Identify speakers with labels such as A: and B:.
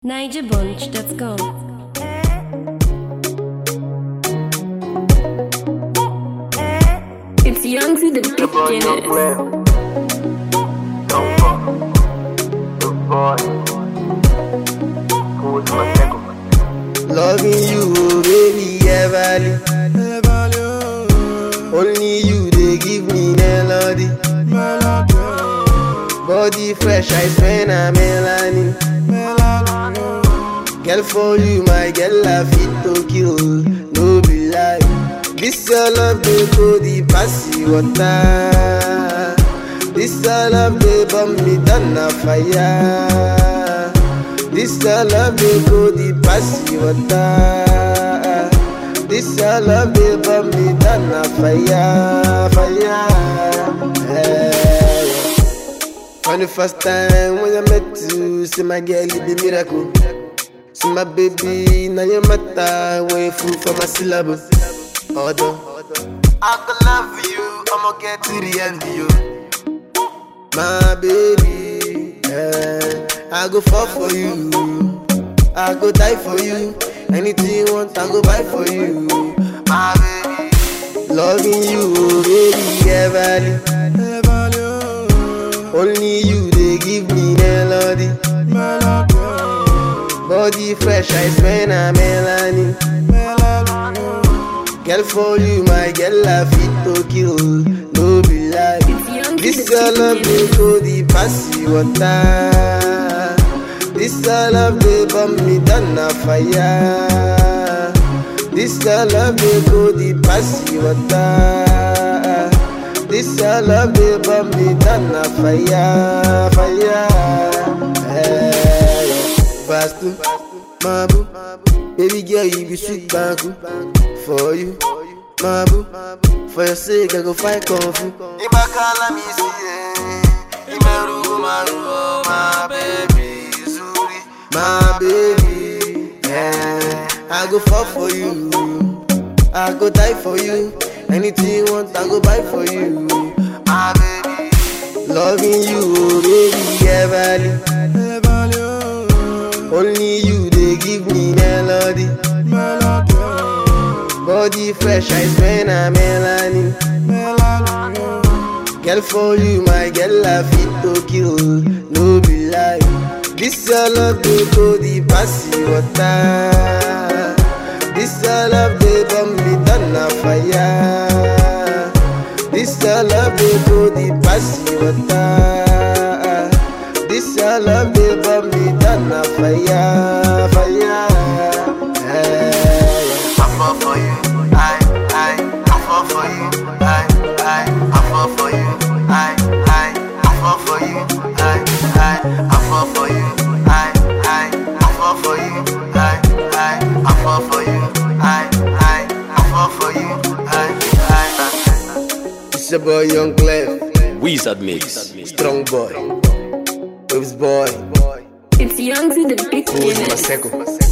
A: NigerBunch.com. It's young to the beginners.
B: Loving you, baby, everly. Only you, they give me melody. Body fresh, I spend a melanin. Girl, for you, my girl, I fit to kill. No be lie. This your love, they go the passy water. This your love, they burn me down a fire. This your love, they go the passy water. This your love, they burn me down a fire, For the first time when I met you, see my girl, it be miracle. See my baby, now you matter, when fool for my syllable. Although I could love you, I'ma get to the end of you. My baby, I go fall for you. I go die for you. Anything you want, I go buy for you. My baby, loving you, baby, everly. Only you, they give me melody. Body fresh, I spend a melanin. Girl, for you, my girl, I fit to kill. No be lie. This your love, they go the passy water. This your love, they burn me down a fire. This your love, they go the passy water. This your love, they burn me down a fire, Fast to my boo, baby girl, you be sweet banku. For you, my boo, for your sake I go fight kung fu. Ibakala mi siye, Imeru maru, my baby, Zuri, my baby, I go fall for you, I go die for you. Anything you want, I go buy for you, my baby. Loving you, baby, everly. Only you, they give me melody. Body fresh, I spend a melanin. Girl, for you, my girl, I fit to kill. No be lie. This your love, they go the passy water. This your love, they burn me down a fire. This your love, they go the passy water. This your love, they burn me down a fire, I fall for you, I fall for you, I fall for you, I fall for you, I fall for you, I fall for you, I fall for you, I fall for you, It's your boy Young Clef,
C: Wizard Mix,
B: strong boy, Waves boy,
A: It's young to the
B: who's my
A: beginners.
B: second.